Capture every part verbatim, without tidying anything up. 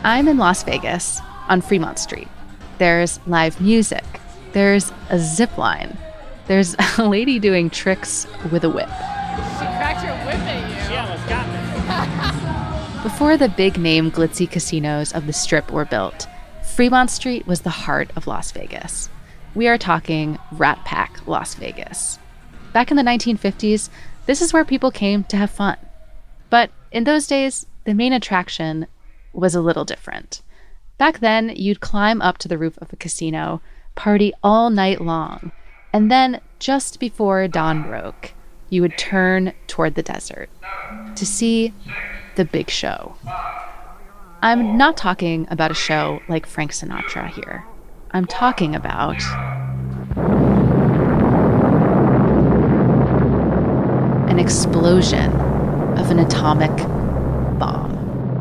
I'm in Las Vegas on Fremont Street. There's live music. There's a zip line. There's a lady doing tricks with a whip. She cracked her whip at you. She almost got me. Before the big-name glitzy casinos of the Strip were built, Fremont Street was the heart of Las Vegas. We are talking Rat Pack Las Vegas. Back in the nineteen fifties, this is where people came to have fun. But in those days, the main attraction was a little different. Back then, you'd climb up to the roof of a casino, party all night long, and then just before dawn broke, you would turn toward the desert to see the big show. I'm not talking about a show like Frank Sinatra here. I'm talking about an explosion of an atomic bomb.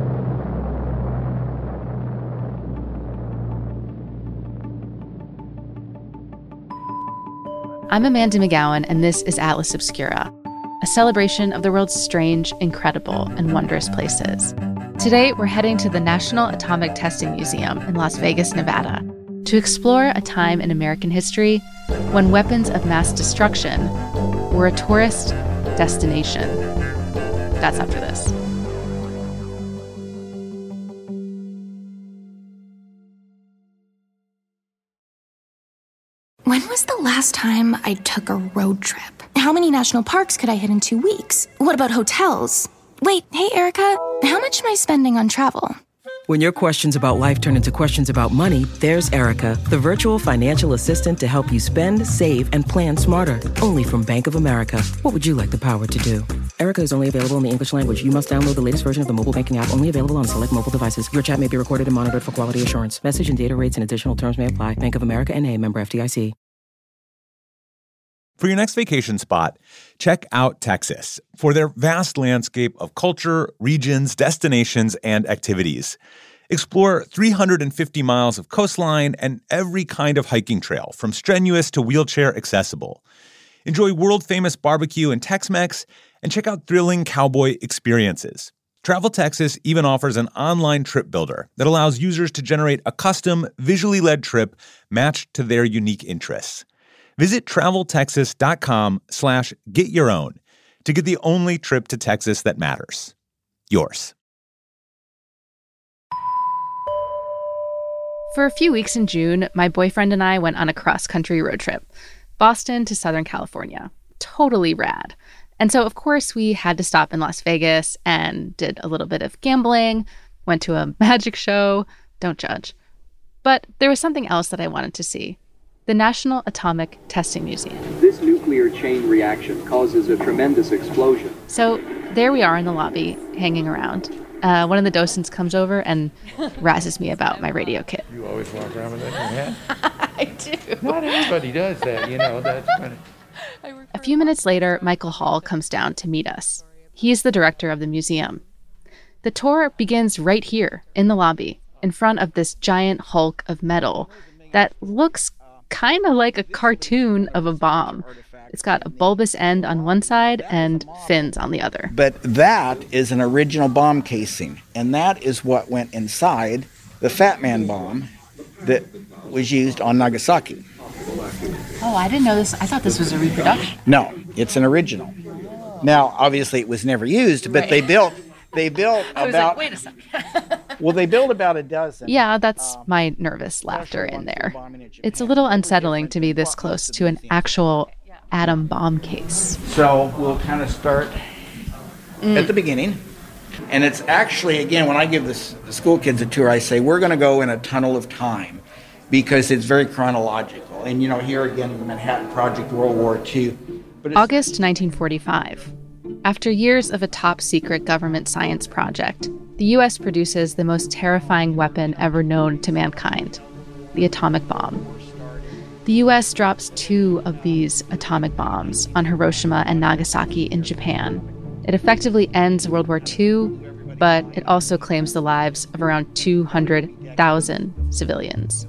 I'm Amanda McGowan, and this is Atlas Obscura, a celebration of the world's strange, incredible, and wondrous places. Today, we're heading to the National Atomic Testing Museum in Las Vegas, Nevada, to explore a time in American history when weapons of mass destruction were a tourist destination. That's after this. When was the last time I took a road trip? How many national parks could I hit in two weeks? What about hotels? Wait, hey, Erica, how much am I spending on travel? When your questions about life turn into questions about money, there's Erica, the virtual financial assistant to help you spend, save, and plan smarter. Only from Bank of America. What would you like the power to do? Erica is only available in the English language. You must download the latest version of the mobile banking app, only available on select mobile devices. Your chat may be recorded and monitored for quality assurance. Message and data rates and additional terms may apply. Bank of America N A, member F D I C. For your next vacation spot, check out Texas for their vast landscape of culture, regions, destinations, and activities. Explore three hundred fifty miles of coastline and every kind of hiking trail, from strenuous to wheelchair accessible. Enjoy world-famous barbecue and Tex-Mex, and check out thrilling cowboy experiences. Travel Texas even offers an online trip builder that allows users to generate a custom, visually led trip matched to their unique interests. Visit traveltexas.com slash get your own to get the only trip to Texas that matters. Yours. For a few weeks in June, my boyfriend and I went on a cross-country road trip. Boston to Southern California. Totally rad. And so, of course, we had to stop in Las Vegas and did a little bit of gambling, went to a magic show. Don't judge. But there was something else that I wanted to see. The National Atomic Testing Museum. This nuclear chain reaction causes a tremendous explosion. So there we are in the lobby, hanging around. Uh, one of the docents comes over and razzes me about my radio kit. You always walk around with that in your hand? I do. Not everybody does that, you know. That's kind of... A few minutes later, Michael Hall comes down to meet us. He's the director of the museum. The tour begins right here in the lobby, in front of this giant hulk of metal that looks kind of like a cartoon of a bomb. It's got a bulbous end on one side and fins on the other. But that is an original bomb casing, and that is what went inside the Fat Man bomb that was used on Nagasaki. Oh, I didn't know this. I thought this was a reproduction. No, it's an original. Now, obviously, it was never used, but Right. they built they built I was about like, wait a second. well, they built about a dozen. Yeah, that's my nervous laughter in there. It's a little unsettling to be this close to an actual atom bomb case. So we'll kind of start mm. at the beginning. And it's actually, again, when I give this, the school kids a tour, I say, we're going to go in a tunnel of time because it's very chronological. And, you know, here again, the Manhattan Project, World War Two. But August nineteen forty-five. After years of a top-secret government science project, the U S produces the most terrifying weapon ever known to mankind, the atomic bomb. The U S drops two of these atomic bombs on Hiroshima and Nagasaki in Japan. It effectively ends World War Two, but it also claims the lives of around two hundred thousand civilians.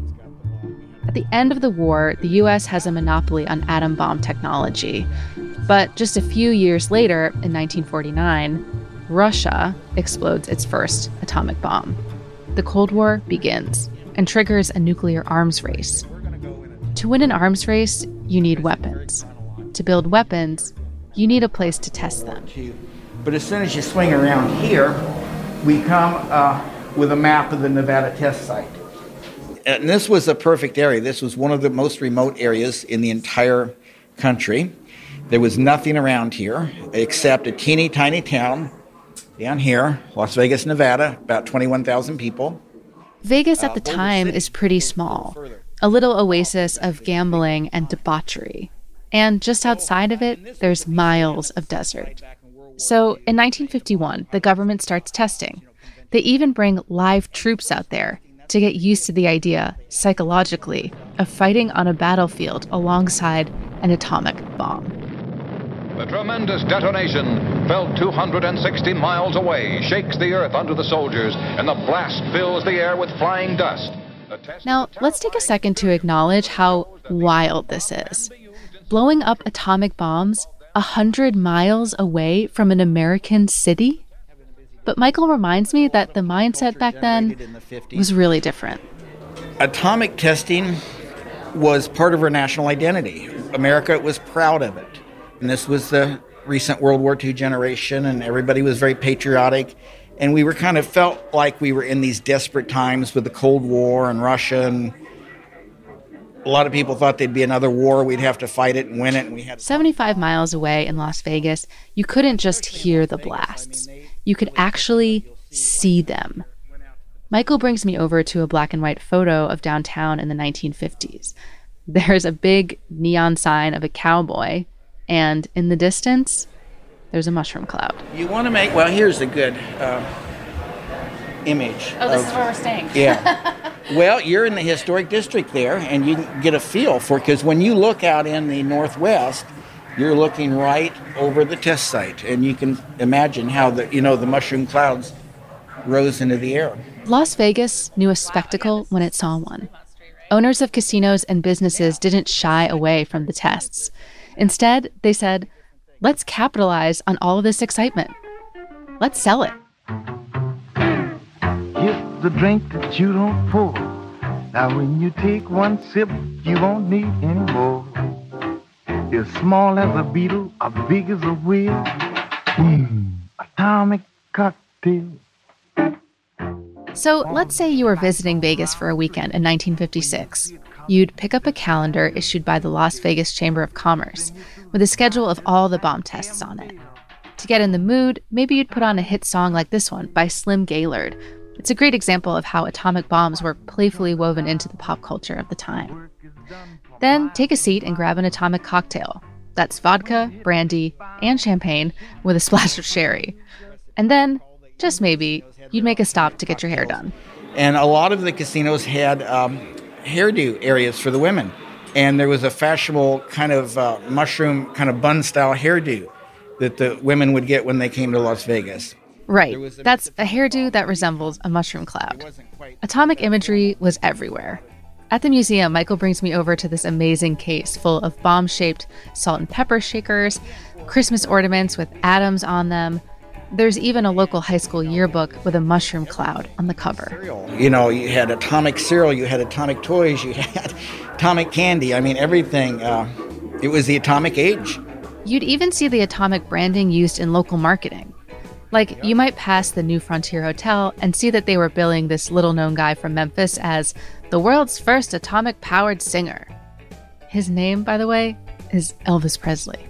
At the end of the war, the U S has a monopoly on atom bomb technology. But just a few years later, in nineteen forty-nine, Russia explodes its first atomic bomb. the Cold War begins and triggers a nuclear arms race. To win an arms race, you need weapons. To build weapons, you need a place to test them. But as soon as you swing around here, we come uh, with a map of the Nevada test site. And this was a perfect area. This was one of the most remote areas in the entire country. There was nothing around here except a teeny tiny town down here, Las Vegas, Nevada, about twenty-one thousand people. Vegas at the time is pretty small, a little oasis of gambling and debauchery. And just outside of it, there's miles of desert. So in nineteen fifty-one, the government starts testing. They even bring live troops out there to get used to the idea, psychologically, of fighting on a battlefield alongside an atomic bomb. The tremendous detonation, felt two hundred sixty miles away, shakes the earth under the soldiers, and the blast fills the air with flying dust. Now, let's take a second to acknowledge how wild this is. Blowing up atomic bombs a hundred miles away from an American city? But Michael reminds me that the mindset back then was really different. Atomic testing was part of our national identity. America was proud of it. And this was the recent World War Two generation, and everybody was very patriotic. And we were kind of felt like we were in these desperate times with the Cold War and Russia, and a lot of people thought there'd be another war. We'd have to fight it and win it. And we had seventy-five miles away in Las Vegas, you couldn't just hear the blasts. You could actually see them. Michael brings me over to a black and white photo of downtown in the nineteen fifties. There's a big neon sign of a cowboy, and in the distance, there's a mushroom cloud. You want to make, well, here's a good uh, image. Oh, this of, is where we're staying. Yeah. Well, you're in the historic district there, and you can get a feel for it, because when you look out in the northwest, you're looking right over the test site, and you can imagine how the, you know, the mushroom clouds rose into the air. Las Vegas knew a spectacle when it saw one. Owners of casinos and businesses didn't shy away from the tests. Instead, they said, let's capitalize on all of this excitement. Let's sell it. Here's the drink that you don't pour. Now when you take one sip, you won't need any more. As small as a beetle, or big as a wheel. Mmm, atomic cocktail. So let's say you were visiting Vegas for a weekend in nineteen fifty-six. You'd pick up a calendar issued by the Las Vegas Chamber of Commerce with a schedule of all the bomb tests on it. To get in the mood, maybe you'd put on a hit song like this one by Slim Gaillard. It's a great example of how atomic bombs were playfully woven into the pop culture of the time. Then take a seat and grab an atomic cocktail. That's vodka, brandy, and champagne with a splash of sherry. And then, just maybe, you'd make a stop to get your hair done. And a lot of the casinos had um, hairdo areas for the women. And there was a fashionable kind of uh, mushroom, kind of bun-style hairdo that the women would get when they came to Las Vegas. Right. That's a hairdo that resembles a mushroom cloud. Atomic imagery was everywhere. At the museum, Michael brings me over to this amazing case full of bomb-shaped salt and pepper shakers, Christmas ornaments with atoms on them. There's even a local high school yearbook with a mushroom cloud on the cover. You know, you had atomic cereal, you had atomic toys, you had atomic candy. I mean, everything. Uh, it was the atomic age. You'd even see the atomic branding used in local marketing. Like, you might pass the New Frontier Hotel and see that they were billing this little-known guy from Memphis as the world's first atomic-powered singer. His name, by the way, is Elvis Presley.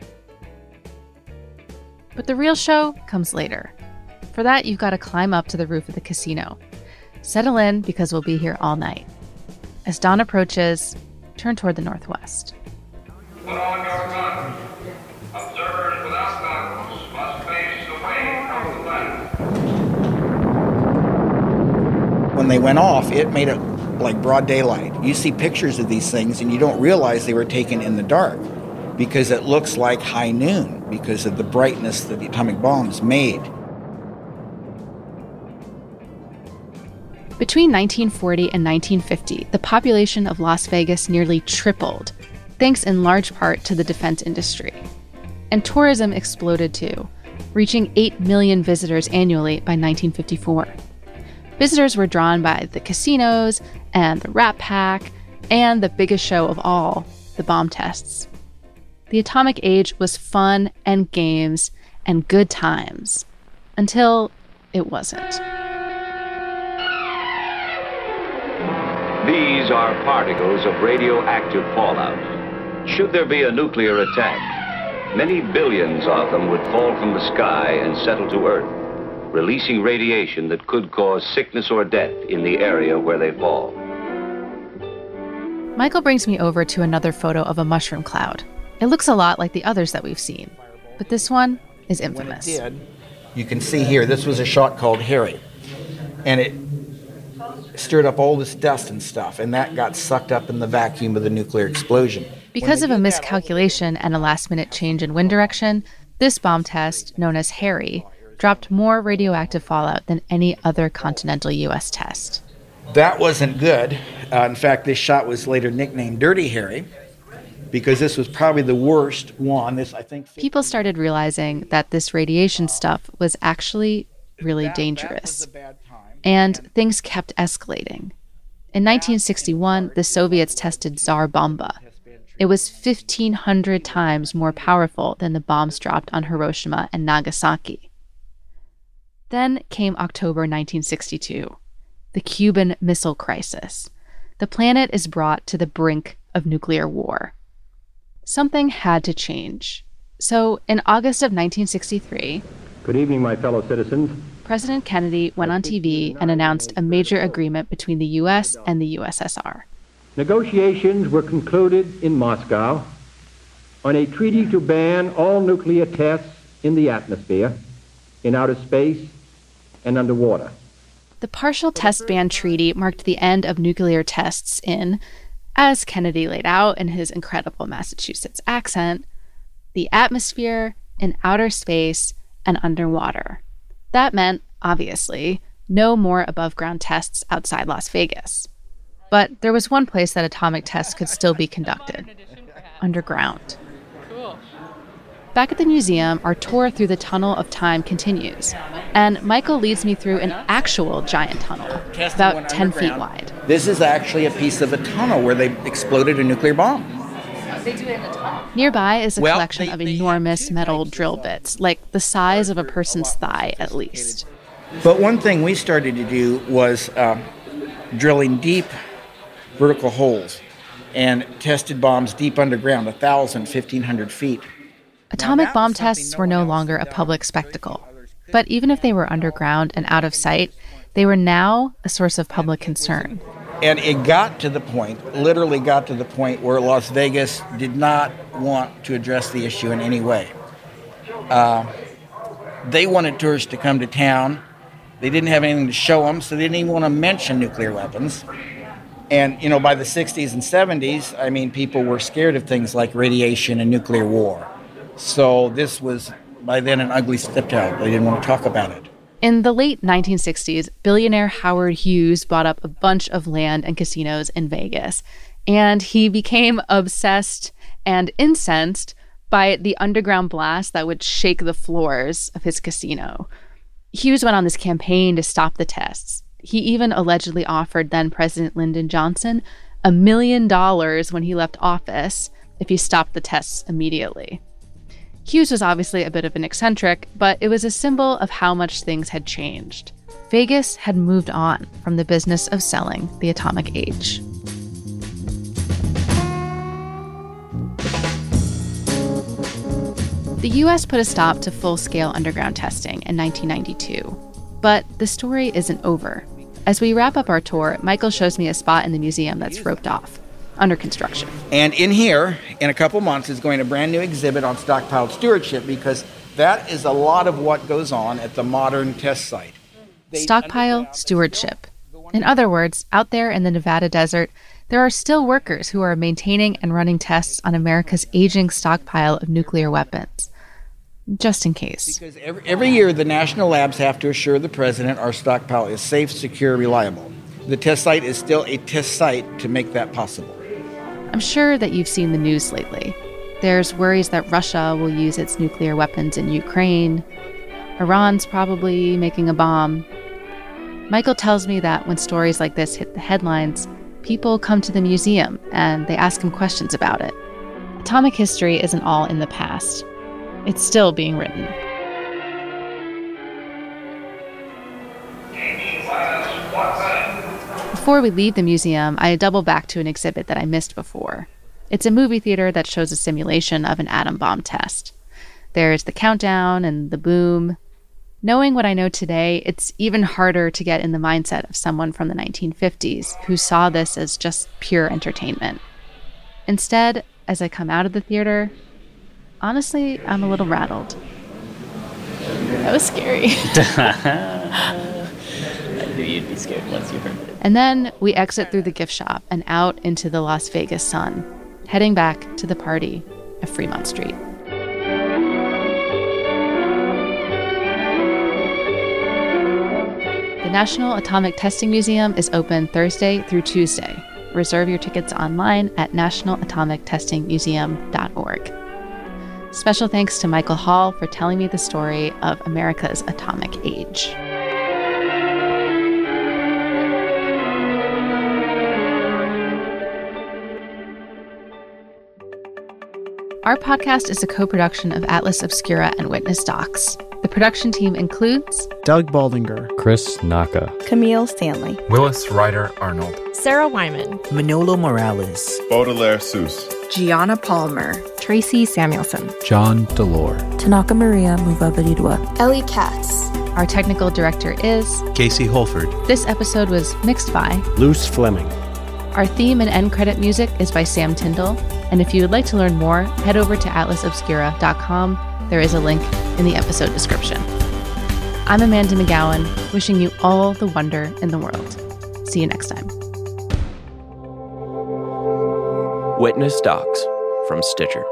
But the real show comes later. For that, you've got to climb up to the roof of the casino. Settle in, because we'll be here all night. As dawn approaches, turn toward the northwest. Put on your gun. Observers without goggles must face away from the left. When they went off, it made it like broad daylight. You see pictures of these things, and you don't realize they were taken in the dark, because it looks like high noon because of the brightness that the atomic bombs made. Between nineteen forty and nineteen fifty, the population of Las Vegas nearly tripled, thanks in large part to the defense industry. And tourism exploded too, reaching eight million visitors annually by nineteen fifty-four. Visitors were drawn by the casinos and the Rat Pack and the biggest show of all, the bomb tests. The atomic age was fun and games and good times, until it wasn't. These are particles of radioactive fallout. Should there be a nuclear attack, many billions of them would fall from the sky and settle to Earth, releasing radiation that could cause sickness or death in the area where they fall. Michael brings me over to another photo of a mushroom cloud. It looks a lot like the others that we've seen, but this one is infamous. When it did, you can see here, this was a shot called Harry, and it stirred up all this dust and stuff, and that got sucked up in the vacuum of the nuclear explosion. Because of a miscalculation and a last-minute change in wind direction, this bomb test, known as Harry, dropped more radioactive fallout than any other continental U S test. That wasn't good. Uh, in fact, this shot was later nicknamed Dirty Harry, because this was probably the worst one. This, I think, people started realizing that this radiation stuff was actually really dangerous. And things kept escalating. In nineteen sixty-one, the Soviets tested Tsar Bomba. It was fifteen hundred times more powerful than the bombs dropped on Hiroshima and Nagasaki. Then came October nineteen sixty-two, the Cuban Missile Crisis. The planet is brought to the brink of nuclear war. Something had to change. So in August of nineteen sixty-three... Good evening, my fellow citizens. President Kennedy went on T V and announced a major agreement between the U S and the U S S R. Negotiations were concluded in Moscow on a treaty to ban all nuclear tests in the atmosphere, in outer space, and underwater. The partial test ban treaty marked the end of nuclear tests in, as Kennedy laid out in his incredible Massachusetts accent, the atmosphere, in outer space, and underwater. That meant, obviously, no more above-ground tests outside Las Vegas. But there was one place that atomic tests could still be conducted: underground. Cool. Back at the museum, our tour through the Tunnel of Time continues, and Michael leads me through an actual giant tunnel, about ten feet wide. This is actually a piece of a tunnel where they exploded a nuclear bomb. They do it in the tunnel. Nearby is a Well, collection they- of they enormous metal drill bits, like the size of a person's thigh at least. But one thing we started to do was uh, drilling deep vertical holes and tested bombs deep underground, one thousand, fifteen hundred feet. Atomic bomb tests were no longer a public spectacle. But even if they were underground and out of sight, they were now a source of public concern. And it got to the point, literally got to the point, where Las Vegas did not want to address the issue in any way. Uh, they wanted tourists to come to town. They didn't have anything to show them, so they didn't even want to mention nuclear weapons. And, you know, by the sixties and seventies, I mean, people were scared of things like radiation and nuclear war. So this was, by then, an ugly stepchild. They didn't want to talk about it. In the late nineteen sixties, billionaire Howard Hughes bought up a bunch of land and casinos in Vegas, and he became obsessed and incensed by the underground blast that would shake the floors of his casino. Hughes went on this campaign to stop the tests. He even allegedly offered then-President Lyndon Johnson a million dollars when he left office if he stopped the tests immediately. Hughes was obviously a bit of an eccentric, but it was a symbol of how much things had changed. Vegas had moved on from the business of selling the atomic age. The U S put a stop to full-scale underground testing in nineteen ninety-two. But the story isn't over. As we wrap up our tour, Michael shows me a spot in the museum that's roped off, under construction. And in here, in a couple months, is going a brand new exhibit on stockpile stewardship, because that is a lot of what goes on at the modern test site. Stockpile stewardship. In other words, out there in the Nevada desert, there are still workers who are maintaining and running tests on America's aging stockpile of nuclear weapons. Just in case. Because every, every year, the national labs have to assure the president our stockpile is safe, secure, reliable. The test site is still a test site to make that possible. I'm sure that you've seen the news lately. There's worries that Russia will use its nuclear weapons in Ukraine. Iran's probably making a bomb. Michael tells me that when stories like this hit the headlines, people come to the museum and they ask him questions about it. Atomic history isn't all in the past. It's still being written. Before we leave the museum, I double back to an exhibit that I missed before. It's a movie theater that shows a simulation of an atom bomb test. There's the countdown and the boom. Knowing what I know today, it's even harder to get in the mindset of someone from the nineteen fifties who saw this as just pure entertainment. Instead, as I come out of the theater, honestly, I'm a little rattled. That was scary. I knew you'd be scared once you heard it. And then we exit through the gift shop and out into the Las Vegas sun, heading back to the party at Fremont Street. The National Atomic Testing Museum is open Thursday through Tuesday. Reserve your tickets online at national atomic testing museum dot org. Special thanks to Michael Hall for telling me the story of America's atomic age. Our podcast is a co-production of Atlas Obscura and Witness Docs. The production team includes Doug Baldinger, Chris Naka, Camille Stanley, Willis Ryder Arnold, Sarah Wyman, Manolo Morales, Baudelaire Seuss, Gianna Palmer, Tracy Samuelson, John Delore, Tanaka Maria Mugabaridwa, Ellie Katz. Our technical director is Casey Holford. This episode was mixed by Luce Fleming. Our theme and end credit music is by Sam Tyndall. And if you would like to learn more, head over to atlas obscura dot com. There is a link in the episode description. I'm Amanda McGowan, wishing you all the wonder in the world. See you next time. Witness Docs from Stitcher.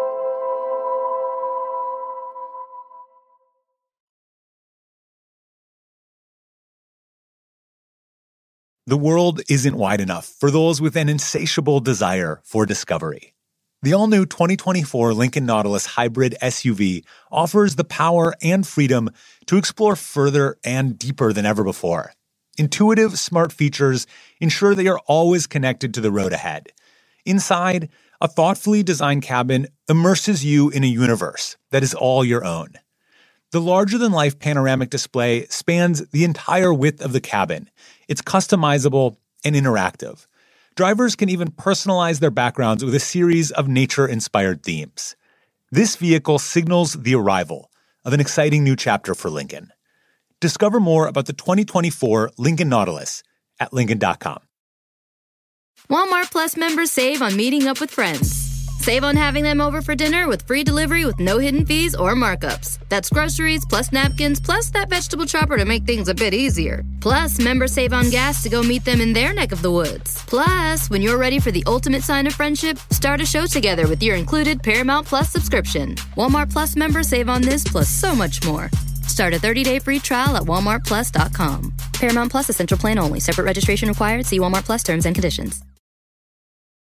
The world isn't wide enough for those with an insatiable desire for discovery. The all-new twenty twenty-four Lincoln Nautilus Hybrid S U V offers the power and freedom to explore further and deeper than ever before. Intuitive, smart features ensure that you're always connected to the road ahead. Inside, a thoughtfully designed cabin immerses you in a universe that is all your own. The larger-than-life panoramic display spans the entire width of the cabin. It's customizable and interactive. Drivers can even personalize their backgrounds with a series of nature-inspired themes. This vehicle signals the arrival of an exciting new chapter for Lincoln. Discover more about the twenty twenty-four Lincoln Nautilus at Lincoln dot com. Walmart Plus members save on meeting up with friends. Save on having them over for dinner with free delivery with no hidden fees or markups. That's groceries, plus napkins, plus that vegetable chopper to make things a bit easier. Plus, members save on gas to go meet them in their neck of the woods. Plus, when you're ready for the ultimate sign of friendship, start a show together with your included Paramount Plus subscription. Walmart Plus members save on this plus so much more. Start a thirty-day free trial at walmart plus dot com. Paramount Plus Essential Plan only. Separate registration required. See Walmart Plus terms and conditions.